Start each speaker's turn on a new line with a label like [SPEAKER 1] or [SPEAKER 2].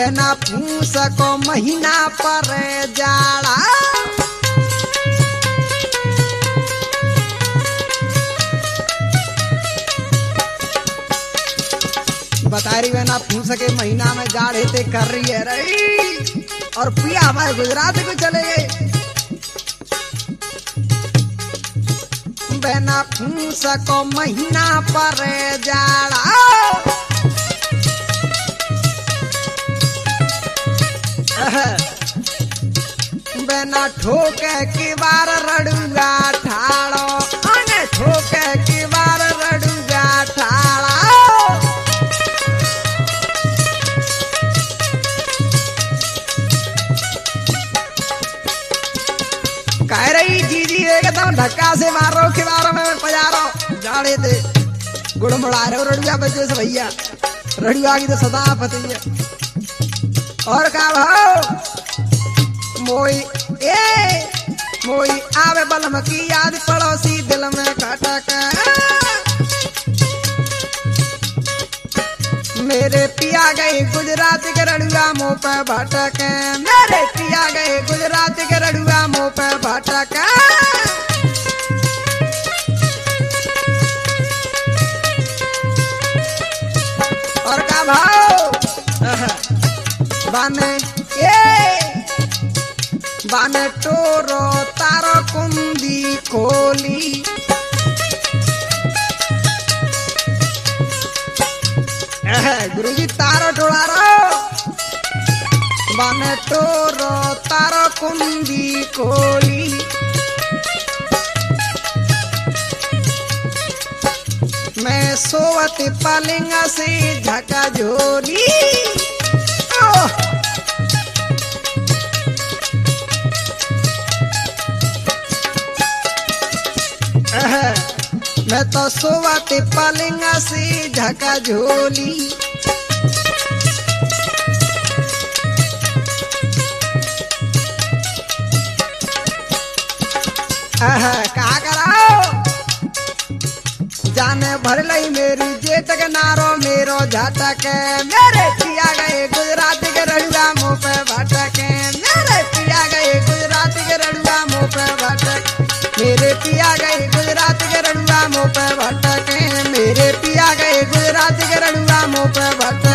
[SPEAKER 1] बहना फूस को महीना पर जाड़ा बता रही बहना फूस के महीना में जाड़े ते कर रही है रही और पिया हमारे गुजरात को चले गए। बहना फूस को महीना पर जाड़ा बहना ठोके की बार रड़ूगा ठाड़ो अने ठोके की बार रड़ूगा ठाड़ा कह रही जीजी एकदम धक्का से मारो खिलारो में पजारो जाड़े दे गुड़ मुड़ा रहे रड़ुआ बच्चे से भैया रड़ुआ की तो सदा पति है। और का भाव मोई आवे बलम की याद पड़ोसी दिल में खटक मेरे पिया गए गुजरात के रड़ुआ मुँह पे भटक मेरे पिया गए गुजरात के रड़ुआ मुँह पे भटक और का भाव बाने टोरो तारो कुंदी खोली गुरुजी तारो टोड़ा रो बाने टोरो तारो कुंदी खोली मैं सोवत पलिंगा से झका झोली मैं तो सोवत पलिंगा से झका झोली कहा कराओ जाने भर लई मेरी जेठ के नारो मेरो झटक मेरे पिया गए गुजरात के रड़ुआ मुँह पे भटक मेरे पिया गए गुजरात के रड़ुआ मुँह पे भटक मेरे पिया गए गुजरात के रड़ुआ मुँह पे भटक मेरे पिया गए गुजरात के रड़ुआ मुँह पे भटक